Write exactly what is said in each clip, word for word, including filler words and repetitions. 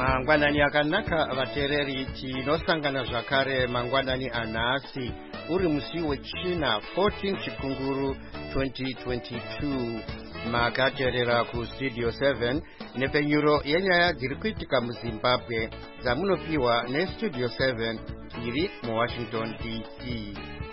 Mangwanani akanaka vatereri tinosangana zvakare mangwanani anhasi uri musi wechina fourteen chikunguru twenty twenty-two makateerera kustudio seven nepenyuro yenyaya dziri kuitika muZimbabwe dzamunopiwa nestudio seven iri muWashington D C.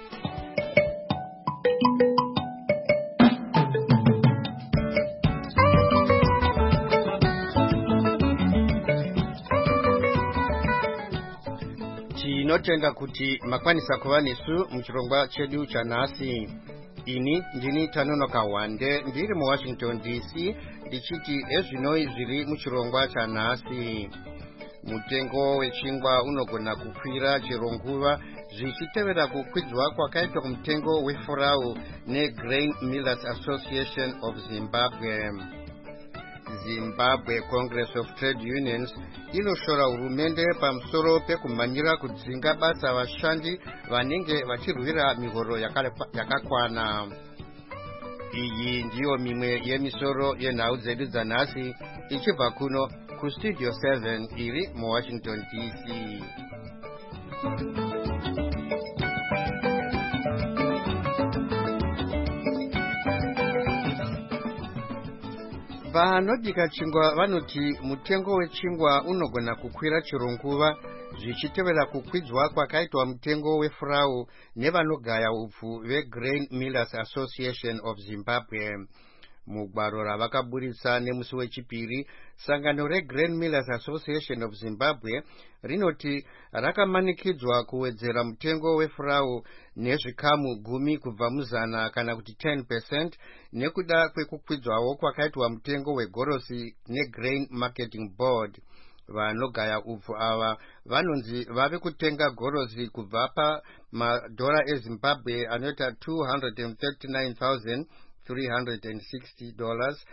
Tinotenda kuti makwanisa kuva nesu muchirongwa chedu chanhasi. Ini ndini Tanonoka Wande ndiri muWashington D C ndichiti ezvinoi zviri muchirongwa chanhasi. Mutengo wechingwa unogona kukwira chero nguva zvichitevera kukwidzwa kwakaitwa kumutengo wefurau neGrain Millers Association of Zimbabwe. Zimbabwe Congress of Trade Unions inoshora hurumende pamusoro pekumhanyira kudzinga basa vashandi vanenge vachirwira mihoro yakakwana. Iyi ndiyo mimwe yemisoro yenhau dzedu dzanhasi ichibva kuno kustudio seven iri muWashington D C. Vanodika chingwa vanoti mutengo wechingwa unogona kukwira chero nguva zvichitevera kukwidzwa kwakaitwa mutengo wefurau nevanogaya upfu veGrain Millers Association of Zimbabwe. Mugwaro ravakaburitsa nemusi wechipiri, sangano reGrain Millers Association of Zimbabwe rinoti rakamanikidzwa kuwedzera mutengo wefurau nezvikamu gumi kubva muzana kana kuti ten percent nekuda kwekukwidzwawo kwakaitwa mutengo wegorosi neGrain Marketing Board. Vanogaya upfu ava vanonzi vave kutenga gorosi kubva pamadhora eZimbabwe anoita two hundred thirty-nine thousand three hundred sixty dollars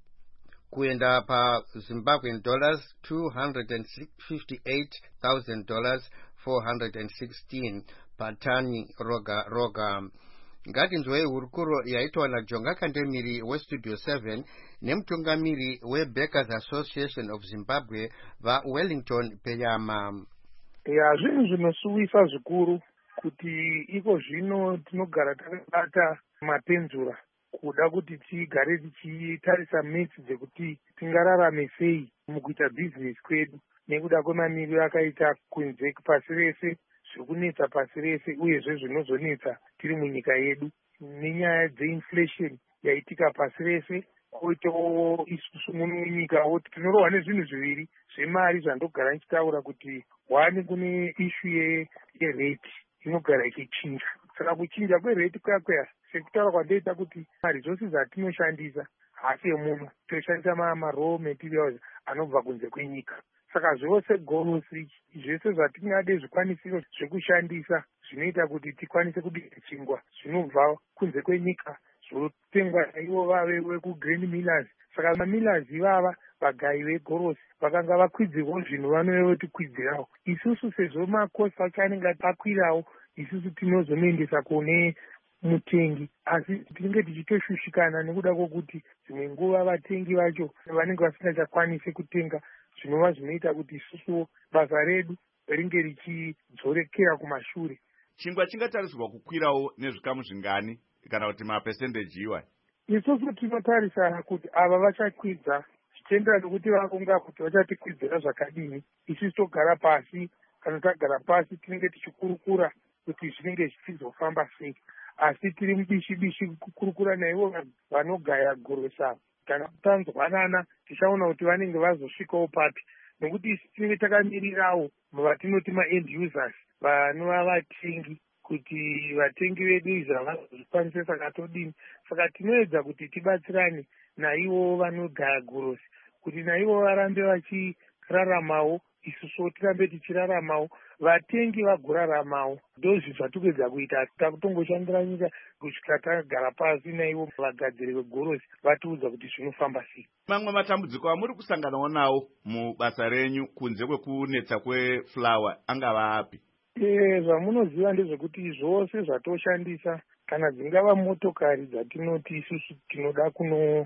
kuenda pa Zimbabwean dollars two hundred fifty-eight thousand four hundred sixteen patani roga roga. Ngatinzwei hurukuro yaitwa naJonga Kandemiri westudio seven nemutungamiri weBakers Association of Zimbabwe vaWellington Peyama. Ya zvinhu zvinosuwisa zvikuru kuti iko zvino tinogara takabata mapenzura kuda kuti tigare tichitarisa metsi dzekuti tingararame sei mukuita bhizinesi kwedu nekuda kwemamiriro akaita kunze pasi rese, zviri kunetsa pasi rese uyezve zvinozonetsa tiri munyika yedu nenyaya dzeinflation yaitika pasi rese, koitawo isusu munyikawo tinorohwa nezvinhu zviviri zvemari zvandogara ndichitaura kuti one kune ishu yerate inogara ichichinja. Saka kuchinja kwerate kwakweya sekutaura kwandoita kuti mari dzose dzatinoshandisa hasi yemuno toshandisa maraw materials anobva kunze kwenyika. Saka zvose gorosi zvese zvatingade zvikwanisiro zvekushandisa zvinoita kuti tikwanise kudira chingwa zvinobva kunze kwenyika zvotengwa naivo vave vekuGrain Millers. Saka mamillers ivava vagayi vegorosi vakanga vakwidzirwa zvinhu vanove tikwidzirawo. Isusu sezvo makosi acho anenge akwirawo, isusu tinozonoendesa kune mutengi, asi tinenge tichitoshushikana nekuda kwokuti dzimwe nguva vatengi vacho vanenge vasingachakwanisi kutenga, zvinova zvinoita kuti isusu basa redu ringe richidzorekera kumashure. Chingwa chingatarisirwa kukwirawo nezvikamu zvingani kana kuti mapercentage iwa? Isusu tinotarisa kuti ava vachakwidza zvichienderana nokuti vakunga kuti vachatikwidzira zvakadini. Isusu togara pasi, kana tagara pasi tinenge tichikurukura kuti zvinenge zvichizofamba sei, asi tiri mubishi bishi kukurukura naivo vanogaya gorosa. Kana kutanzwanana tichaona kuti vanenge vazosvikawo papi, nokuti tinenge takamirirawo vatinoti ma-end users vanova vatengi, kuti vatengi vedu izva vazozvikwanise saka todini. Saka tinoedza kuti tibatsirane naivo vanogaya gorosi kuti naivo varambe vachiraramawo, isusu tirambe tichiraramawo, vatengi vagoraramawo. Ndozvi zvatikuedza kuita, takutongoshandira nyika kusvika tagara pasi naivo vagadziri vegorosi vatiudza kuti zvinofamba sei. Mamwe matambudziko amuri kusanganawo nawo mubasa renyu kunze kwekunetsa kweflower angava api? Eh, zvamunoziva ndezvekuti zvose zvatoshandisa kana dzingava motokari dzatinoti isusu tinoda kuno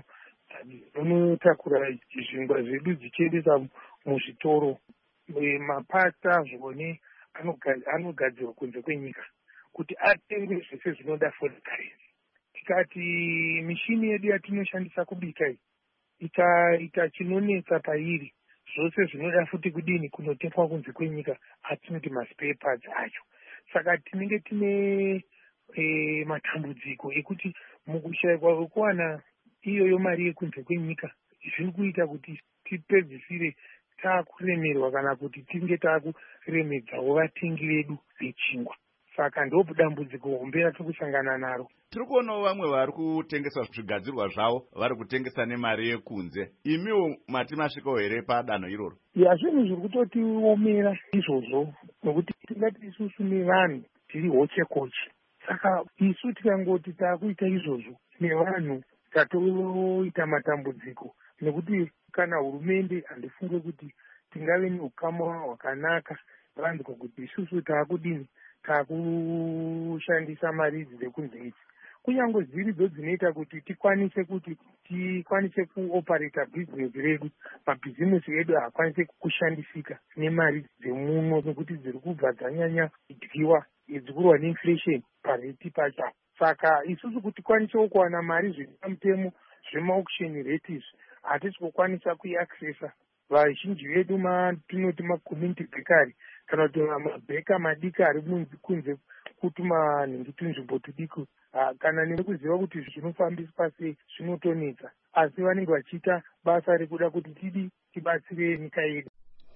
dzinotakura zvingwa zvedu dzichiendesa muzvitoro. Mapasta zvone anogadzirwa kunze kwenyika kuti atengwe zvese zvinoda foreign currency. Tikati mishini yedu yatinoshandisa kubika iyi ikaita chinonetsa pairi, zvose zvinoda futi kudini kunotengwa kunze kwenyika atinoti maspare parts acho. Saka tinenge tine e, matambudziko ekuti mukushayikwa kwekuwana iyoyo mari yekunze kwenyika zviri kuita kuti tipedzisire taakuremerwa kana kuti tinge taakuremedzawo vatengi vedu vechingwa. Saka ndo dambudziko hombe ratiri kusangana naro. Tiri kuonawo vamwe vari kutengesa zvigadzirwa zvavo vari kutengesa nemari yekunze. Imiwo mati masvikawo here padanho iroro? Ya, zvinhu zviri kutotiomera izvozvo nokuti tingati isusu nevanhu tiri hoche koche. Saka isu tikangoti taakuita izvozvo nevanhu tatoita matambudziko, nekuti kana hurumende handifunge kuti tingave neukama hwakanaka vanzwa kuti isusu taakudini taakushandisa mari idzi dzekunze idzi. Kunyange dziridzo dzinoita kuti tikwanise kuti tikwanise kuopareta bhizinesi redu, mabhizinesi edu haakwanise kushandisika nemari dzemuno nekuti dziri kubva dzanyanya kudyiwa dzikurwa neinflation pareti pacho. Saka isusu kuti tikwanisewo kuwana mari zvepamutemo zvemaauction rate izvi hatisi kukwanisa kuiaccessa. Vazhinji vedu matinoti macommunity bakery kana kuti mabheka madiki ari kunze kutuma nhingi tunzvimbo tudiki kana nekuziva kuti zvinofambiswa sei zvinotonetsa, asi vanenge vachiita basa rekuda kuti tidi tibatsire nyika yedu.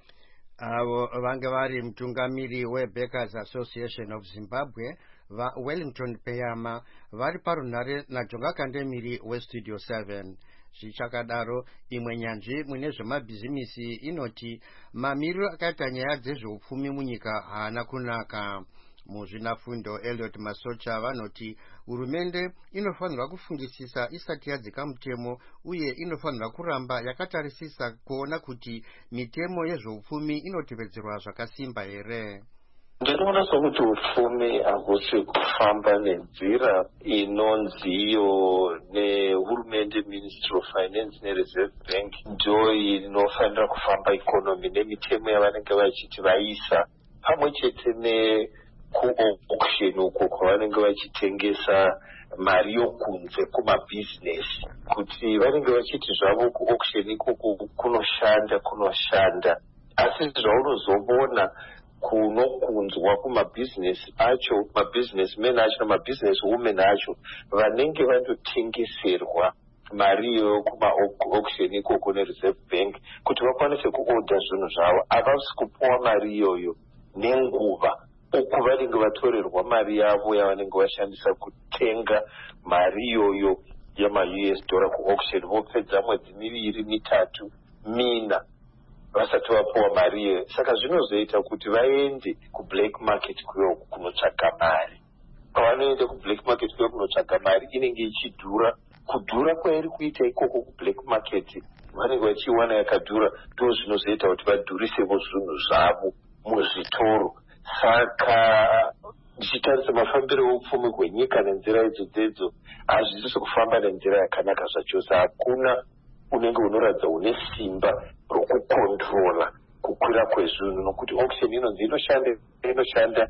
Avo vange vari mutungamiri weBakers Association of Zimbabwe vaWellington Peyama vari parunhare naJonga Kandemiri weStudio seven. Zvichakadaro imwe nyanzvi mune zvemabhizimisi inoti mamiriro akaita nyaya dzezveupfumi munyika haana kunaka. Muzvinafundo Elliot Masocha vanoti hurumende inofanirwa kufungisisa isati yadzika mutemo uye inofanirwa kuramba yakatarisisa kuona kuti mitemo yezveupfumi inotevedzerwa zvakasimba here. Ndinoona sokuti upfumi hahusi kufamba nenzira inonziyo nehurumende, Ministry of Finance neReserve Bank ndo inofanira kufamba ikonomi nemitemo yavanenge vachiti vaisa, pamwe chete nekuauction uko kwavanenge vachitengesa mari yokunze kumabhizinesi, kuti vanenge vachiti zvavo kuauction ikoko kunoshanda kunoshanda, asi zvaunozobona kunokunzwa kumabhizinesi acho, mabhizinesimeni acho namabhizineswomen acho vanenge vandotengeserwa mariyo kuma-auction ikoko neReserve Bank kuti vakwanise kuodha zvinhu zvavo, havasi kupuwa mari iyoyo nenguva uku vanenge vatorerwa mari yavo yavanenge vashandisa kutenga mari iyoyo yama-U S dollar kuauction, vopedza mwedzi miviri mitatu mina vasati vapuwa mari iyo. Saka zvinozoita kuti vaende kublack market kuyo kunotsvaga mari. Pavanoenda kublack market kuyo kunotsvaga mari inenge ichidhura. Kudhura kwairi kuita ikoko kublack market vanenge vachiwana yakadhura, ndo zvinozoita kuti vadhurisevo zvinhu zvavo muzvitoro. Saka ndichitarisa mafambiro eupfumi hwenyika nenzira idzo dzedzo hazvisi kufamba nenzira yakanaka zvachose. Hakuna unenge unoratidza une simba rokukontrola kukwira kwezvinhu, nokuti auction inonzi inoshanda inoshanda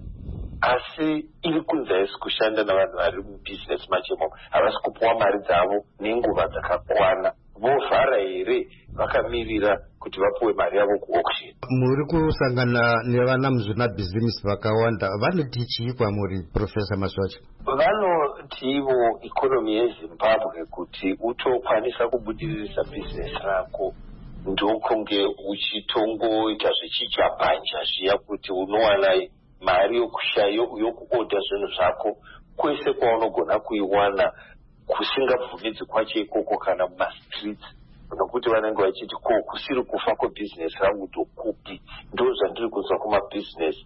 asi iri kunze haisi kushanda navanhu vari mubhizinesi machemo, havasi kupuwa mari dzavo nenguva dzakakwana. Vovhara here vakamirira kuti vapuwe mari yavo kuauction. Muri kusangana nevana muzvinabhizimisi vakawanda, vanoti chii kwamuri Profesa Masocha? Vanoti ivo ikonomi yeZimbabwe kuti utokwanisa kubudiririsa bhizinesi rako ndokunge uchitongoita zvichijabhanja zviya kuti unowana mari yokuodha zvinhu zvako kwese kwaunogona kuiwana kusingabvumidzi kwacho ikoko kana mumastreets, nokuti vanenge vachiti ko kusiri kufa kwebhizinesi rangu ndokupi. Ndo zvandiri kunzwa kumabhizinesi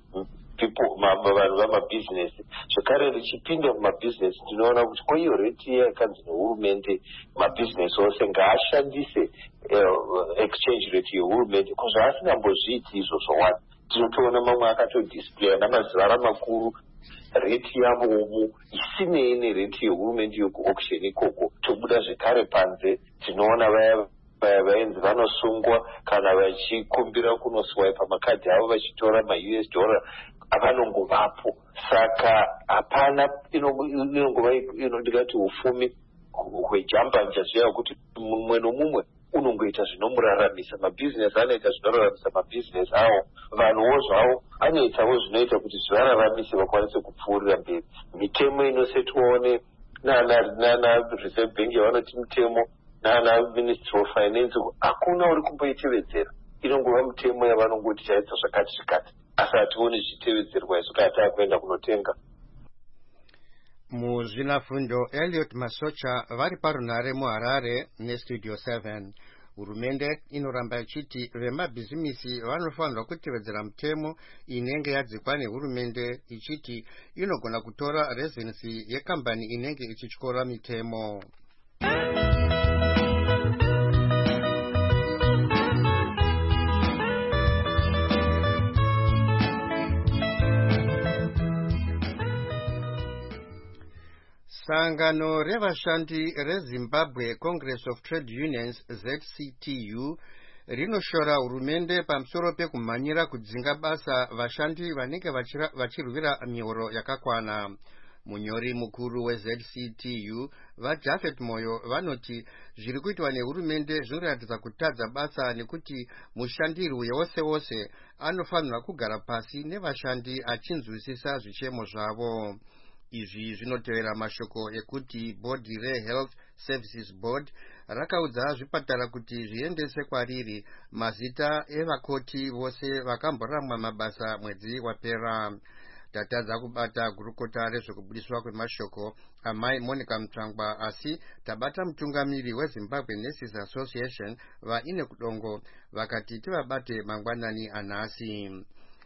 vanhu vamabhizinesi. Zvekare richipinda mumabhizinesi ndinoona kuti kwaiyo reti iya yakanzi nehurumende mabhizinesi ose ngaashandise exchange rate yehurumende, kozvaasingambozviiti izvozvo wani. Tinotoona mamwe akatodisplaya namazivara makuru reti yavovo isinei nereti yehurumende yekuauction ikoko. Tobuda zvekare panze tinoona vaya vaya vainzi vanosungwa kana vachikumbira kunoswaipa makadhi avo vachitora ma-U S dollar avanongovapo. Saka hapana inongova inondikati ufumi hwejambanja zviya kuti mumwe nomumwe unongoita zvinomuraramisa. Mabhizinesi anoita zvinoraramisa mabhizinesi avo, vanhuwo zvavo anoitawo zvinoita kuti zvivararamise vakwanise kupfuurira mberi. Mitemo inosetwawo nana Reserve Bank yavanoti mitemo nana Ministry of Finance hakuna uri kumboitevedzera. Inongova mitemo yavanongoti chaita zvakati zvikati, asi hationi zvichitevedzerwa isu kana taakuenda kunotenga. Muzvinafundo Elliot Masocha vari parunhare muHarare neStudio seven. Hurumende inoramba ichiti vemabhizimisi vanofanirwa kutevedzera mitemo inenge yadzikwa nehurumende, ichiti inogona kutora rezensi yekambani inenge ichityora mitemo. Sangano revashandi reZimbabwe Congress of Trade Unions Z C T U rinoshora hurumende pamusoro pekumhanyira kudzinga basa vashandi vanenge vachirwira mihoro yakakwana. Munyori mukuru weZ C T U vaJafet Moyo vanoti zviri kuitwa nehurumende zvinoratidza kutadza basa, nekuti mushandirwi wose wose anofanirwa kugara pasi nevashandi achinzwisisa zvichemo zvavo. Izvi zvinotevera mashoko ekuti bhodhi reHealth Services Board rakaudza zvipatara kuti zviendese kwariri mazita evakoti vose vakamboramwa mabasa mwedzi wapera. Tatadza kubata gurukota rezvekubudiswa kwemashoko amai Monica Mutsvangwa, asi tabata mutungamiri weZimbabwe Nurses Association vaine kudongo vakati tivabate mangwanani anhasi.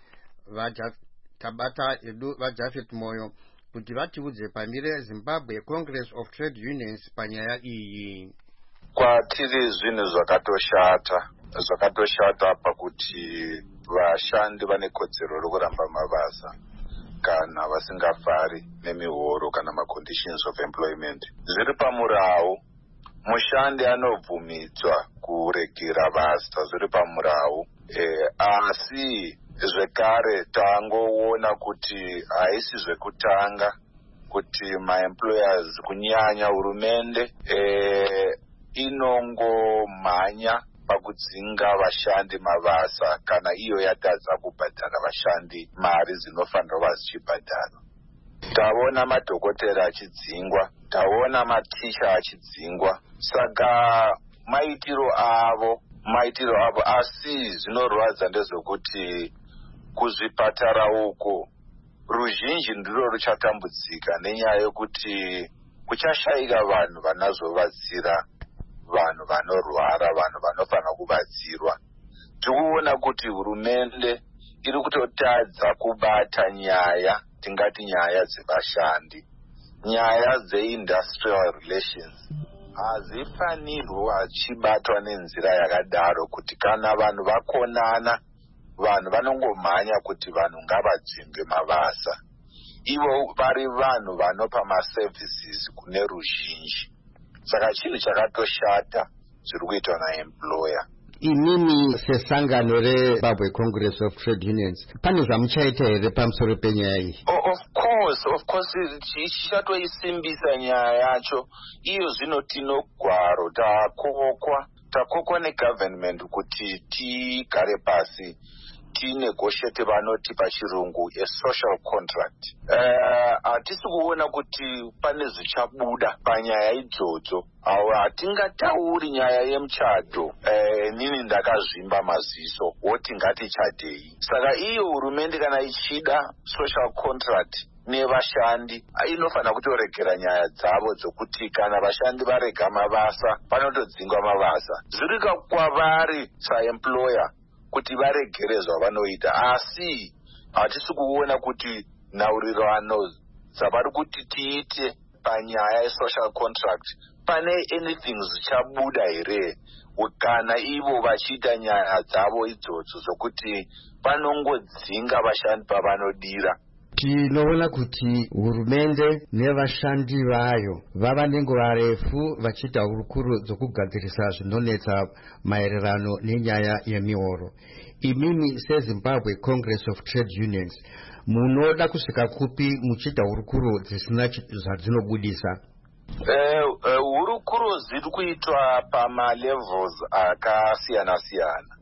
Tabata edu vaJafet Moyo kuti vatiudze pamire Zimbabwe Congress of Trade Unions panyaya iyi. Kwatiri zvinhu zvakatoshata zvakatoshata pakuti vashandi vane kodzero rokuramba mabasa kana vasingafari nemihoro kana maconditions of employment. Zviri pamurau, mushandi anobvumidzwa kuregera basa, zviri pamurau. E, asi zvekare tangoona kuti haisi zvekutanga kuti maemployers kunyanya hurumende e, inongomhanya pakudzinga vashandi mabasa kana iyo yatadza kubhadhara vashandi mari dzinofanira kuva dzichibhadharwa. Taona madhokotera achidzingwa, taona maticha achidzingwa. Saka maitiro avo maitiro avo asi zvinorwadza ndezvekuti kuzvipatara uko ruzhinji ndiro ruchatambudzika nenyaya yekuti kuchashayika vanhu vanazovatsira vanhu vanorwara, vanhu vanofanira kubatsirwa. Tikuona kuti hurumende iri kutotadza kubata nyaya, tingati nyaya dzevashandi, nyaya dzeindustrial relations hazifanirwa achibatwa nenzira yakadaro kuti kana vanhu vakonana vanhu vanongomhanya kuti vanhu ngavadzimbe mabasa. Ivo vari vanhu vanopa maservices kune ruzhinji. Saka chinhu chakatoshata zviri kuitwa naemployer. Inini sesangano reZimbabwe Congress of Trade Unions pane zvamuchaita here pamusoro penyaya iyi? Oh, of course, of course tichatoisimbisa nyaya yacho. Iyo zvino tinogwaro takokwa takokwa negovernment kuti tigare pasi tinegotiate vanoti pachirungu a social contract. Hatisi uh, kuona kuti pane zvichabuda panyaya idzodzo. Hatingatauri nyaya yemuchato uh, nini ndakazvimba maziso woti ngatichadei. Saka iyo hurumende kana ichida social contract nevashandi inofanira kutoregera nyaya dzavo dzokuti kana vashandi varega mabasa vanotodzingwa mabasa. Zviri kwavari saemployer kuti varegere zvavanoita, asi hatisi kuona kuti nhaurirano dzavari kuti tiite panyaya yesocial contract pane anything zvichabuda here kana ivo vachiita nyaya dzavo idzodzo dzokuti vanongodzinga vashandi pavanodira Tinoona kuti hurumende nevashandi vayo vava nenguva refu vachiita hurukuro dzokugadzirisa zvinonetsa maererano nenyaya yemihoro. Imimi seZimbabwe Congress of Trade Unions munoda kusvika kupi muchiita hurukuro dzisina zvadzinobudisa? Hurukuro dziri kuitwa pamalevels akasiyana siyana.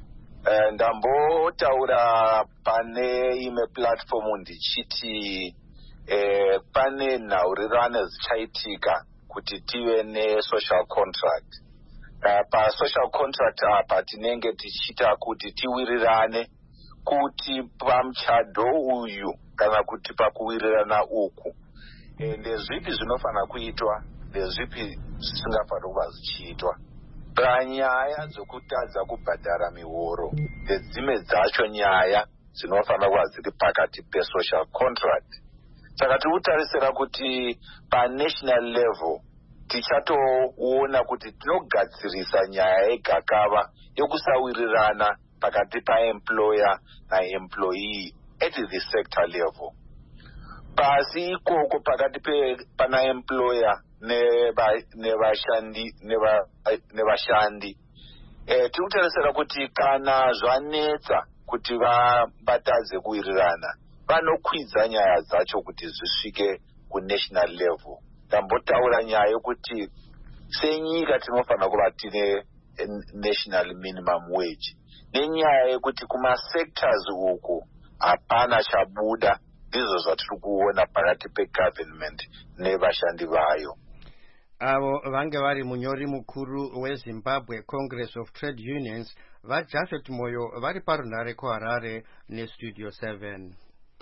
Ndambotaura pane imwe platform ndichiti eh, pane nhaurirano dzichaitika kuti tive ne-social contract. Uh, pa social contract apa tinenge tichita kuti tiwirirane kuti pamuchado uyu kana kuti pakuwirirana uku e, ndezvipi zvinofana kuitwa ndezvipi zvisingafani kuva zvichiitwa. Panyaya dzokutadza kubhadhara mihoro ndedzimwe dzacho nyaya dzinofana kuva dziri pakati pe-social contract. Saka tiri kutarisira kuti pa-national level tichatoona kuti tinogadzirisa nyaya yegakava yokusawirirana pakati paemployer naemployee at the sector level. Pasi ikoko pakati pana employer nevashandi nevashandi eh, tiri kutarisira kuti kana zvanetsa kuti vabatadze kuwirirana vanokwidza nyaya dzacho kuti zvisvike kunational level. Ndambotaura nyaya yokuti senyika tinofana kuva tine national minimum wage nenyaya yekuti kumasectors uku hapana chabuda. Ndizvo zvatiri kuona pakati pegovernment nevashandi vayo. Avo vange vari munyori mukuru weZimbabwe Congress of Trade Unions vaJafet Moyo vari parunhare kuHarare neStudio seven.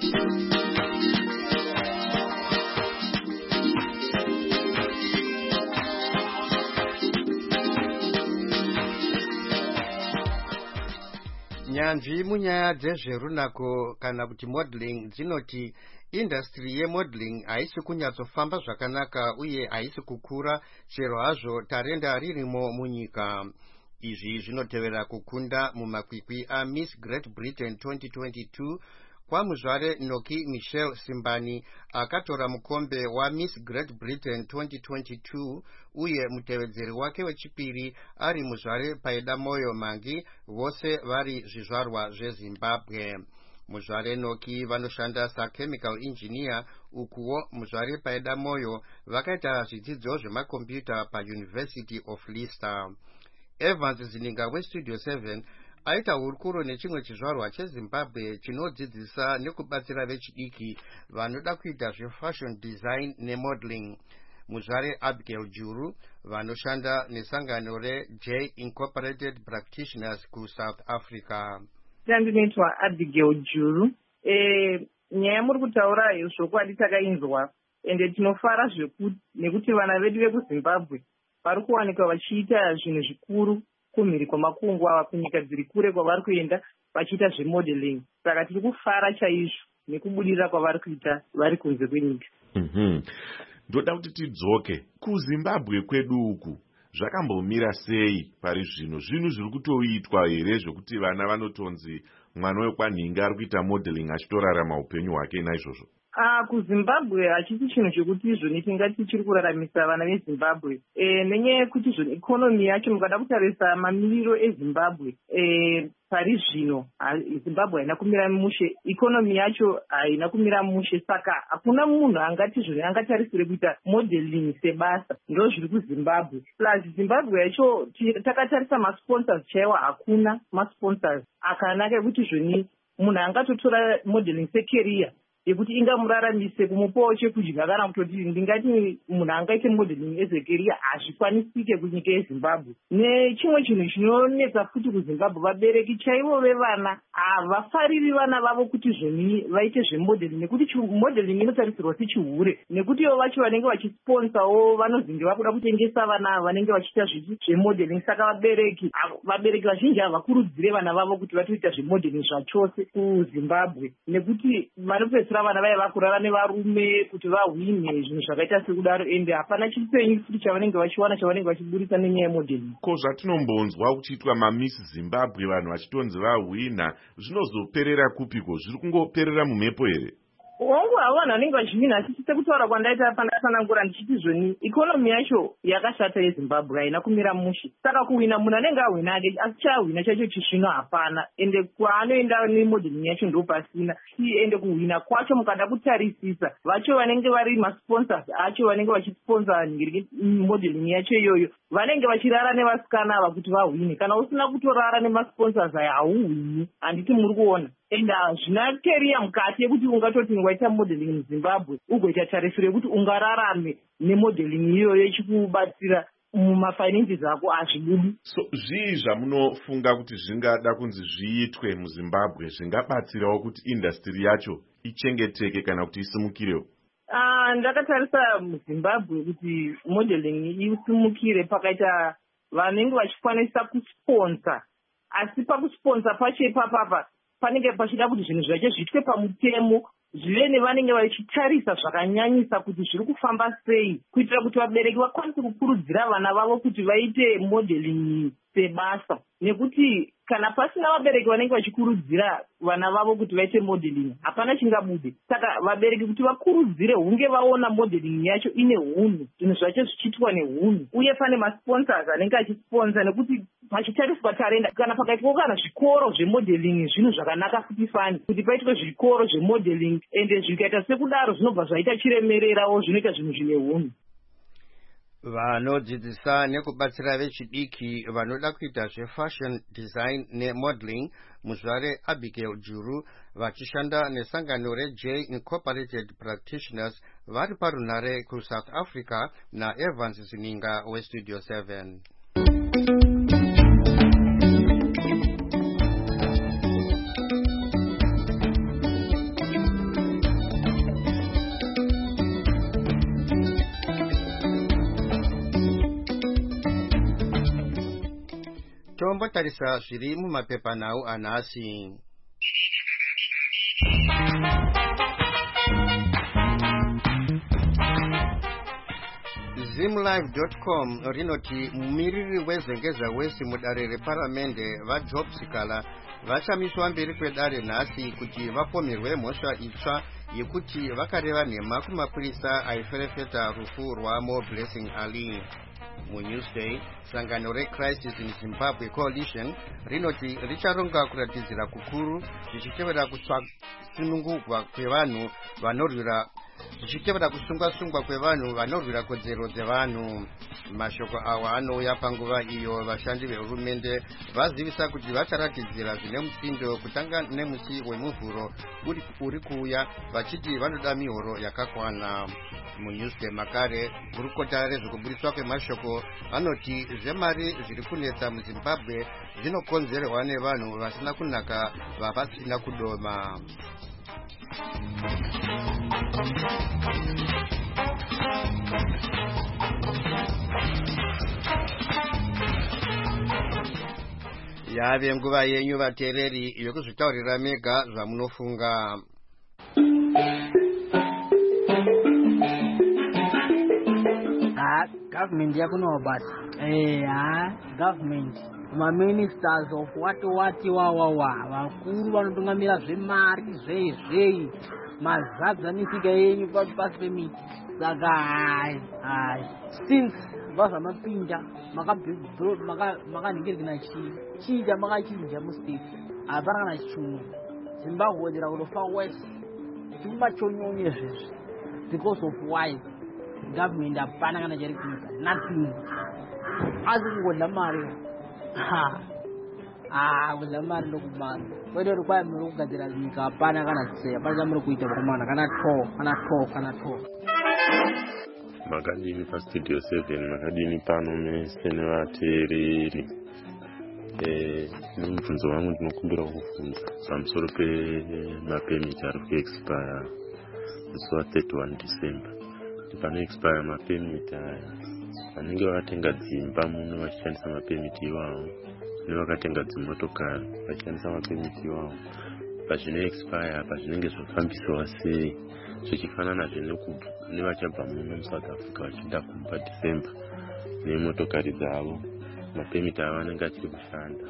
Nyanzvi munyaya dzezverunako kana kuti modeling dzinoti industry yemodeling haisi kunyatsofamba zvakanaka uye haisi kukura chero hazvo tarenda ririmo munyika. Izvi zvinotevera kukunda mumakwikwi aMiss Great Britain twenty twenty-two kwamuzvare Noki Michelle Simbani akatora mukombe waMiss Great Britain twenty twenty-two uye mutevedzeri wake wechipiri ari muzvare Paida Moyo Mangi, vose vari zvizvarwa zveZimbabwe. Muzvare Noki vanoshanda sa-chemical engineer, ukuwo muzvare Paida Moyo vakaita zvidzidzo zvemakombiyuta paUniversity of Leicester. Evans Zininga weStudio seven aita hurukuro nechimwe chizvarwa cheZimbabwe chinodzidzisa nekubatsira vechidiki vanoda kuita zvefashion design nemodeling. Muzvare Abigail Juru vanoshanda nesangano reJ Incorporated Practitioners kuSouth Africa. Ndinoitwa Abigail Juru. E, nyaya muri kutaura zvokwadi takainzwa ende tinofara zvekuti nekuti vana vedu vekuZimbabwe vari kuwanikwa vachiita zvinhu zvikuru kumhiri kwamakungwa ava kunyika dziri kure kwavari kuenda vachiita zvemodeling. Saka tiri kufara chaizvo nekubudirira kwavari kuita vari kunze kwenyika. Mhm. Ndoda kuti tidzoke kuZimbabwe kwedu uku zvakambomira sei pari zvino? Zvinhu zviri kutoitwa here zvokuti vana vanotonzi mwana wekwanhinga ari kuita modeling achitorarama upenyu hwake naizvozvo? Ah, kuZimbabwe hachisi chinhu chekuti izvoni tingati chiri kuraramisa vana veZimbabwe. E, nenyaya yekuti izvoni ikonomi yacho mukada kutarisa mamiriro eZimbabwe e, pari zvino Zimbabwe haina kumira mushe, ikonomi yacho haina kumira mushe, saka hakuna munhu angati izvoni angatarisire kuita modeling sebasa. Ndo zviri kuZimbabwe. Plus Zimbabwe yacho takatarisa masponsors chaiwa hakuna masponsors akanaka ekuti izvoni munhu angatotora modeling secareer yekuti ingamuraramise kumupawo chekudya kana kutoti ndingati munhu angaite modeling ezekeria hazvikwanisike kunyika yeZimbabwe. Nechimwe chinhu chinonetsa futi kuZimbabwe, vabereki chaivo vevana havafariri vana vavo kuti zvoni vaite zvemodeling nekuti modeling inotarisirwa sechihure, nekuti ivo vacho vanenge vachisponsawo vanozinge vakuda kutengesa vana vanenge vachiita zvemodeling. Saka vabereki vabereki vazhinji havakurudzire vana vavo kuti vatoita zvemodeling zvachose kuZimbabwe, nekuti vanopedzisira vana vaya vakurara nevarume kuti vahwine zvinhu zvakaita sekudaro, ende hapana chipenyu futi chavanenge vachiwana chavanenge vachiburisa nenyaya yemodeling. Ko zvatinombonzwa kuchiitwa maMiss Zimbabwe vanhu vachitonzi vahwina, zvinozoperera kupiko? Zviri kungoperera mumhepo here? wangu havanhu vanenge vachivina asi sekutaura kwandaita pandasanangura ndichiti zvoni ikonomi yacho yakashata yezimbabwe haina kumira mushe saka kuhwina munhu anenge ahwina ake asi chahwina chacho chizvino hapana ende kwaanoenda nemodeling yacho ndo pasina ende kuhwina kwacho mukada kutarisisa vacho vanenge vari masponsors acho vanenge vachisponsa modeling yacho iyoyo vanenge vachirara nevasikana ava kuti vahwine kana usina kutorara nemasponsors aya hauhwini handiti muri kuona ende hazvina keriya mukati yekuti ungatoti waita modeling muzimbabwe ugoita tarisiro yekuti ungararame nemodeling iyoyo ichikubatsira mumafinances ako hazvibudi. So zvii zvamunofunga kuti zvingada kunzi zviitwe muzimbabwe zvingabatsirawo kuti industry yacho ichengeteke kana kuti isimukirewo? Uh, ndakatarisa muzimbabwe kuti modeling isimukire pakaita vanenge vachikwanisa kusponsa asi pakusponsa pacho ipapapa panenge pachida kuti zvinhu zvacho zviitwe pamutemo zvive nevanenge vachitarisa zvakanyanyisa kuti zviri kufamba sei kuitira kuti vabereki vakwanise kukurudzira vana vavo kuti vaite modeling sebasa nekuti kana pasina vabereki vanenge vachikurudzira vana vavo kuti vaite modeling hapana chingabude saka vabereki kuti vakurudzire hunge vaona modeling yacho ine hunhu zvinhu zvacho zvichiitwa nehunhu uye pane masponsors anenge achisponsa nekuti pachitariswa tarenda kana pakaitwa kana zvikoro zvemodeling zvinhu zvakanaka kuti fani kuti paitwe zvikoro zvemodeling ende zvikaita sekudaro zvinobva zvaita chiremererawo zvinoita zvinhu zvine hunhu. Vanodzidzisa nekubatsira vechidiki vanoda kuita zvefashion design nemodeling muzvare Abigail Juru vachishanda nesangano reJ Incorporated Practitioners vari parunare kuSouth Africa naEvans Zininga weStudio seven. Tombotarisa zviri mumapepanhau anhasi. zimlive dot com rinoti mumiriri wezengeza wesi mudare reparamende vaJob Sikala vachamiswa mberi kwedare nhasi kuti vapomerwe mhosva itsva yekuti vakareva nhema kumapurisa aiferefeta rufu rwamo Blessing Ali. MuNewsday, sangano reCrisis in Zimbabwe Coalition rinoti richaronga kuratidzira kukuru zvichitevera kusunungurwa kwevanhu vanorwira zvichitevera kusungwa-sungwa kwevanhu vanorwira kodzero dzevanhu. Mashoko awa anouya panguva iyo vashandi vehurumende vazivisa kuti vacharatidzira zvine musindo kutanga nemusi wemuvhuro uri kuuya vachiti vanoda mihoro yakakwana. MuNewsday makare gurukota rezvekuburiswa kwemashoko vanoti zvemari zviri kunetsa muZimbabwe zvinokonzerwa nevanhu vasina kunaka vavasina kudoma. Yave nguva yenyu vateereri yokuzvitaurira mega zvamunofunga. Government yakuno basi eh ha government ma ministers of what what wa wa wa vakuru vanotungamira zvemari zvei zvei mazadza misika yenyu pasi pemiti saka hai hai since vaza mapinda makabhibro maka makaningirikana chi chija makachinja mustate apana kana chichumu Zimbabwe dira kutofa west chimba chonyonye zvezvi because of why government apana kana chari kuita nothing asi kungodla mari ha ah kudla mari ndokumari kwete uri kwai muri kugadzira nyika apana kana tseya apana chamuri kuita kumana kana to kana to kana to. Makadini pa Studio seven makadini pano mese nevateereri eh mubvunzo wangu ndinokumbira kufunda pamusoro pemapemiti ari kuexpire musi wa thirty-one December. Pano expire mapemiti aya vanenge vakatenga dzimba muno vachishandisa mapemiti iwawo nevakatenga dzimotokari vachishandisa mapemiti iwawo pazvino expire pazvinenge zvofambiswa sei zvichifanana nevachabva muno muSouth Africa vachienda kumba December nemotokari dzavo mapemiti ava vanenge achiri kushanda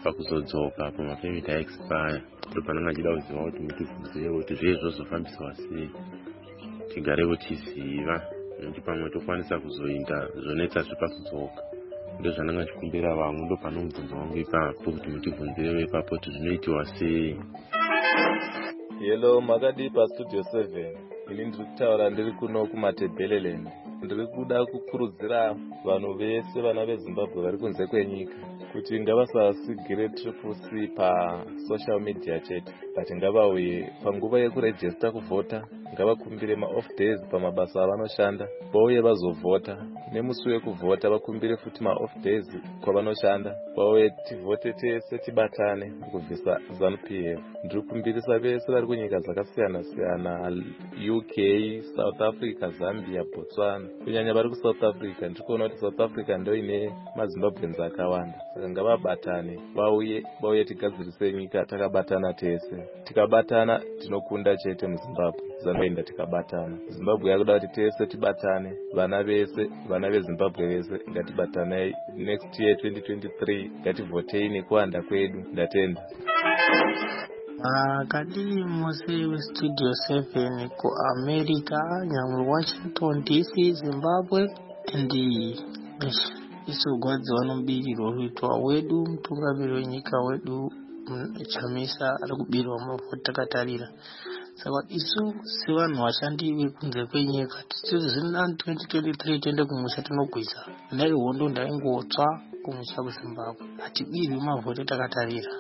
pakuzodzoka pamapemiti aexpire ndo panenge achida kuziva kuti mutibvunzewo kuti zvei zvozofambiswa sei tigarewo tiziva nekuti pamwe tokwanisa kuzoinda zvonetsazve pakudzoka. Ndo zvananga chikumbira vamwe ndo pano mubvunzo wangu ipapo kuti mutibvunzewo ipapo kuti zvinoitiwa sei. Hello, makadi pastudio seven. Ini ndiri kutaura ndiri kuno kumatebheleland. Ndiri kuda kukurudzira vanhu vese vana veZimbabwe vari kunze kwenyika kuti ngavasasigire triple C pasocial media chete, but ngavauye panguva yekurejista kuvhota, ngavakumbire maoff days pamabasa avanoshanda, vauye vazovhota. Nemusi wekuvhota vakumbire futi maoff days kwavanoshanda, vauye tivhote tese tibatane kubvisa ZANU P F. Ndiri kumbirisa vese vari kunyika dzakasiyana siyana, U K, South Africa, Zambia, Botswana. Kunyanya vari kuSouth Africa, ndiri kuona kuti South Africa ndio ine maZimbabweans akawanda. Saka ngavabatane, vauye vauye tigadzirise nyika takabatana tese. Tikabatana tinokunda chete muZimbabwe. Zanoenda tikabatana. Zimbabwe yakuda kuti tese tibatane, vana vese, vana veZimbabwe vese ngatibatanei. Next year twenty twenty-three ngativhotei nekuwanda kwedu. Ndatenda. Makadii mose westudio seven ku America, nyamwe Washington D C, Zimbabwe, ndi isu gwadzi vanombirirwa kuitwa wedu mutungamiri wenyika wedu Chamisa ari kubirwa mavhoti takatarira. Saka isu sevanhu vashandi vekunze kwenyika tizvinani twenty twenty-three tiende kumusha tinogwiza. Nai hondo ndaingotsva kumusha kuZimbabwe. Hatibirwi mavhoti takatarira.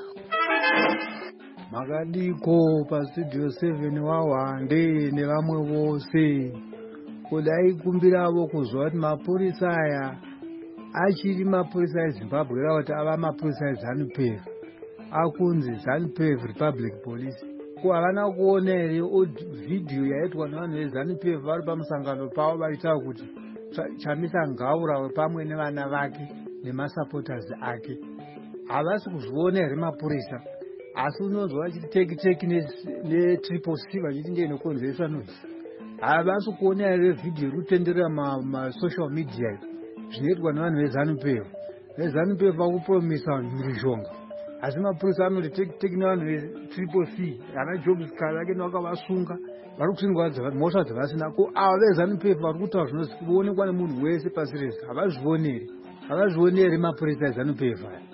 Makadiko pastudio seven wawande nevamwe vose kudai kumbiravo kuzwa kuti mapurisa aya achiri mapurisa eZimbabwe rava kuti ava mapurisa eZANU P F akunzi ZANU P F Republic Police. Ko havana kuona here vhidhiyo yaitwa nevanhu veZANU P F vari pamusangano pavo vaitaura kuti Chamisa ngaurawe pamwe nevana vake nemasupporters ake. Havasi kuzviona here mapurisa, asi unonzwa vachiti teki teki netriple C vachiti ndiye inokonzereswa nozi. Havasi kuona here vhidhiyo iri kutenderera masocial media zvinoitwa nevanhu veZANU P F. VeZANU P F vakupromisa vanhu mhirizhonga, asi mapurisa anoti teki teki nevanhu vetriple C, ana Jobs Kalake nevakavasunga vari kusingwa mhosva dzavasina. Ko ava veZANU P F vari kutaura zvinozi kuonekwa nemunhu wese pasi rese, havazvioneri havazvioneri mapurisa eZANU P F aya.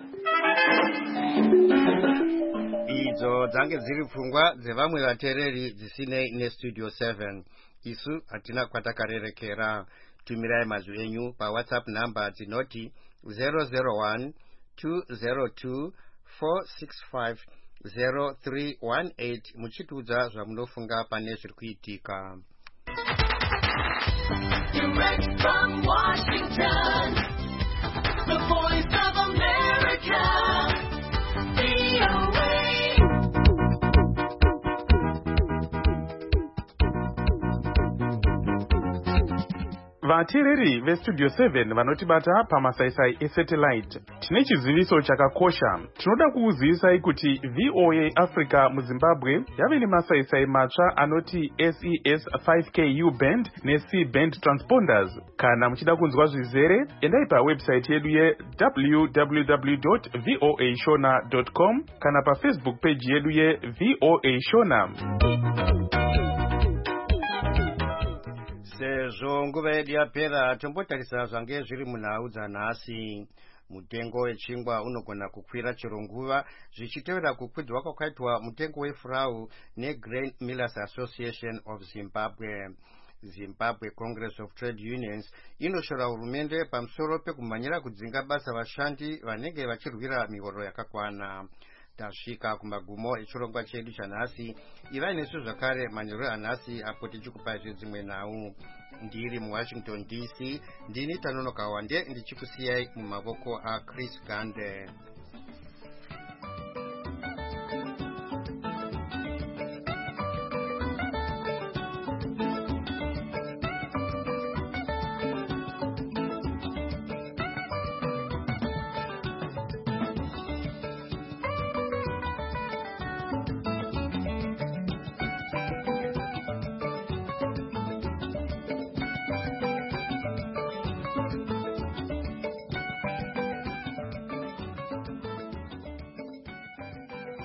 Idzo dzange dziri pfungwa dzevamwe vateereri dzisinei nestudio seven. Isu hatina kwatakarerekera. Tumirai mazwi enyu paWhatsApp number dzinoti zero zero one two zero two four six five zero three one eight muchitiudza zvamunofunga pane zviri kuitika. Direct from Washington, the voice of America, V O A. Vateereri vestudio seven vanotibata pamasaisai esatellite, tine chiziviso chakakosha. Tinoda kukuzivisai kuti V O A Africa muZimbabwe yave nemasaisai matsva anoti S E S five K U band neC band transponders. Kana muchida kunzwa zvizere, endai pawebsite yedu ye w w w dot v o a shona dot com kana pafacebook page yedu ye V O A Shona. Sezvo nguva yedu yapera, tombotarisa zvange zviri munhau dzanhasi. Mutengo wechingwa unogona kukwira chero nguva zvichitevera kukwidzwa kwakaitwa mutengo wefurau neGrain Millers Association of Zimbabwe. Zimbabwe Congress of Trade Unions inoshora hurumende pamusoro pekumhanyira kudzinga basa vashandi vanenge vachirwira mihoro yakakwana. Tasvika kumagumo echirongwa chedu chanhasi. Ivai nesu zvakare manyoro anhasi apo tichikupai dzimwe nhau. Ndiri muWashington D C, ndini Tanonoka Wande ndichikusiyai mumavoko aChris Gande.